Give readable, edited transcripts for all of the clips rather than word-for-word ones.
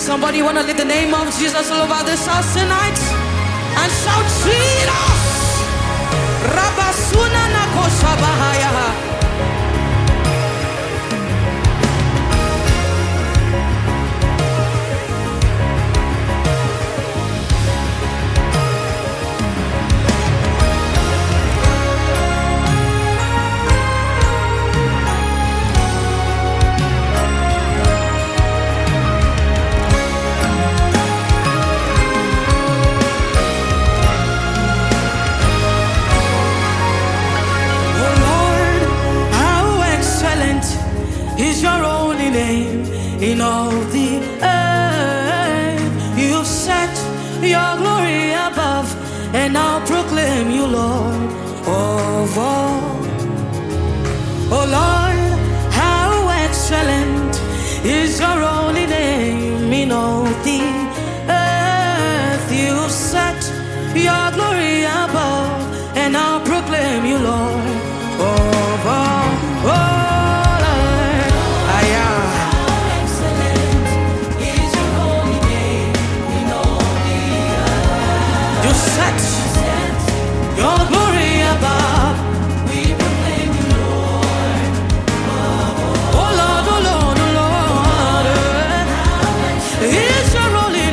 Somebody wanna lift the name of Jesus all over this house tonight and shout Jesus! Rabasuna nakosha bahaya. Is your holy name in all the earth. You've set your glory above, and I'll proclaim you Lord of all. Oh Lord, how excellent is your holy name in all the earth. You've set your glory above, and I'll proclaim you Lord of all. Oh, your glory above, we proclaim you Lord. Oh Lord, oh Lord, oh Lord, is your holy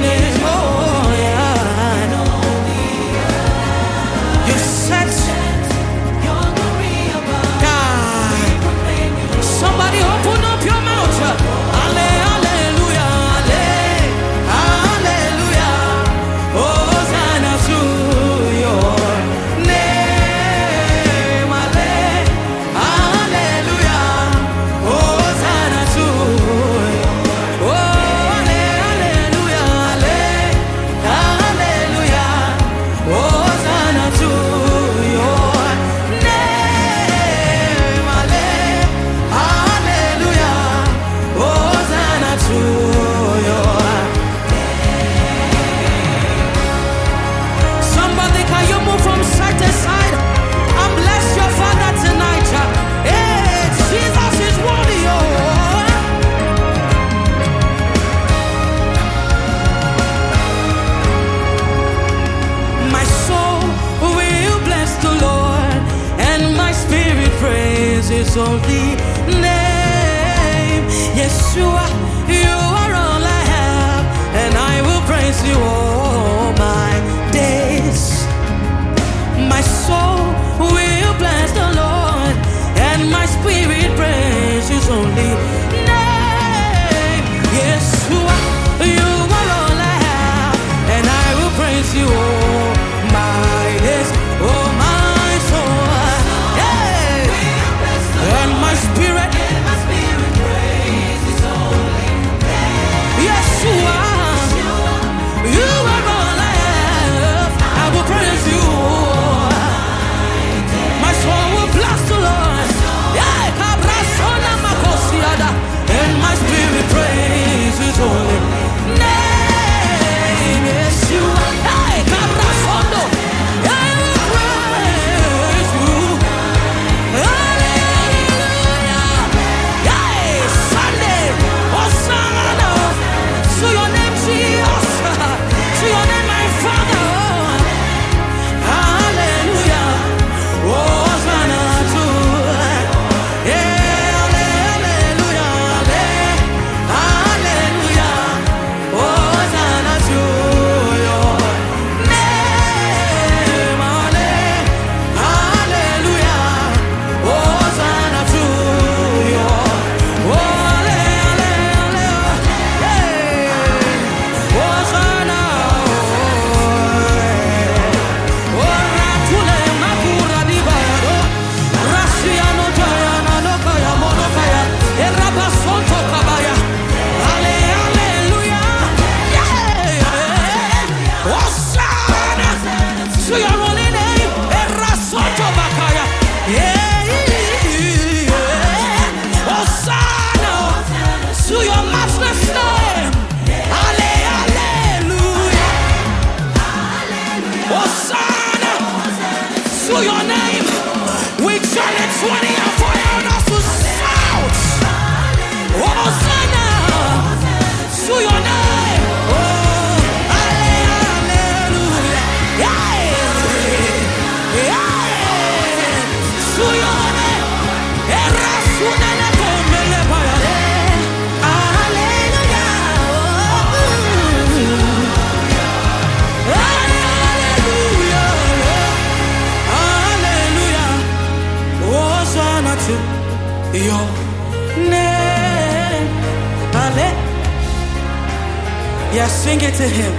Yes, sing it to him.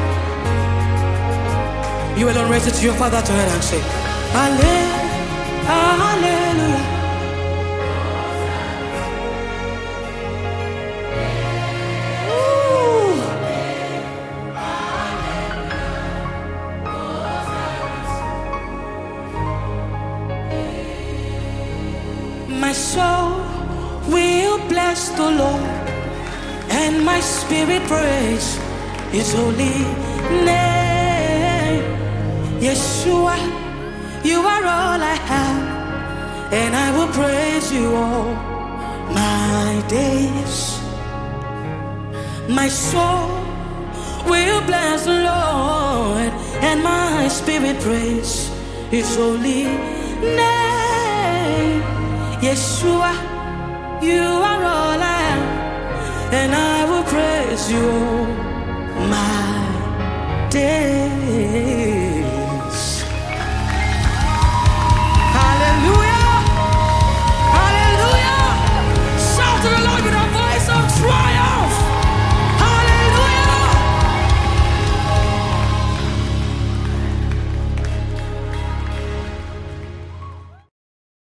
You will raise it to your Father to head and say, Hallelujah. My soul will bless the Lord, and my spirit praise His holy name. Yeshua, you are all I have, and I will praise you all my days. My soul will bless the Lord, and my spirit praise His holy name. Yeshua, you are all I am, and I will praise you all my days.